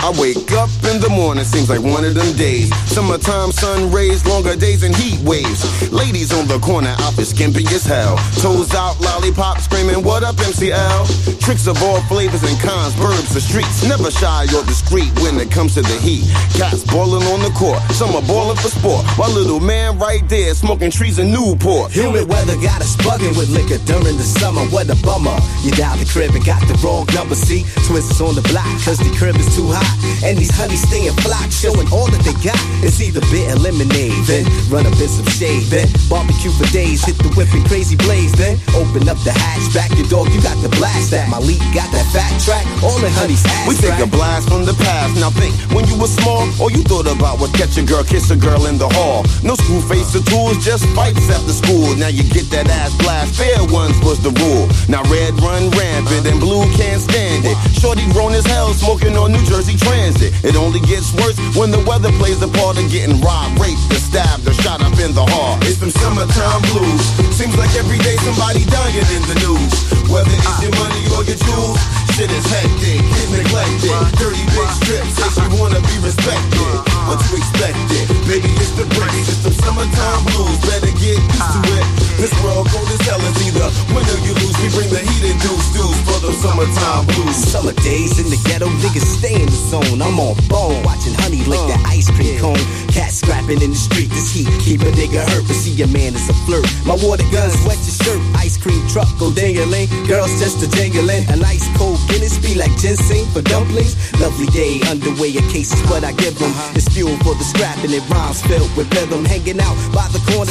I wake up in the morning, seems like one of them days. Summertime sun rays, longer days and heat waves. Ladies on the corner, outfit skimpy as hell. Toes out, lollipop screaming, what up MCL? Tricks of all flavors and cons, burbs the streets. Never shy or discreet when it comes to the heat. Cats boiling on the court, some are boiling for sport. While little man right there smoking trees in Newport. Humid weather got us bugging with liquor during the summer. What a bummer. You dialed the crib and got the wrong number. See, twins is on the block cause the crib is too hot. And these honeys stay in flock, showing all that they got. It's either beer and lemonade, then run up in some shade, then barbecue for days, hit the whip and crazy blaze, then open up the hatchback. Your dog, you got the blast that. My lead got that fat track, all in honey's ass. We take a blast from the past. Now think, when you were small, all you thought about was catch a girl, kiss a girl in the hall. No school face or tools, just fights after school. Now you get that ass blast, fair ones was the rule. Now red run rampant and blue can't stand it. Shorty grown as hell, smoking on New Jersey Transit. It only gets worse when the weather plays a part of getting robbed, raped, or stabbed, or shot up in the heart. It's them summertime blues. Seems like every day somebody dying in the news. Whether it's your money or your jewels, shit is hectic, it's neglected. Dirty bitch strip says you wanna be respected. What you expected? Baby, it's the bricks, it's them summertime blues. Better get used to it. This world cold as hell is either win or you lose. We bring the heat and deuce for the summertime blues. Summer days in the ghetto, niggas stay in the zone. I'm on bone, watching honey lick that ice cream cone. Cat scrapping in the street, this heat keep a nigga hurt, but see your man is a flirt. My water guns wet your shirt, ice cream truck go dangling. Girls just a jangling, an ice cold Guinness be like ginseng for dumplings. Lovely day underway, a case is what I give them. It's fuel for the scrapping, it rhymes filled with rhythm. Hanging out by the corner.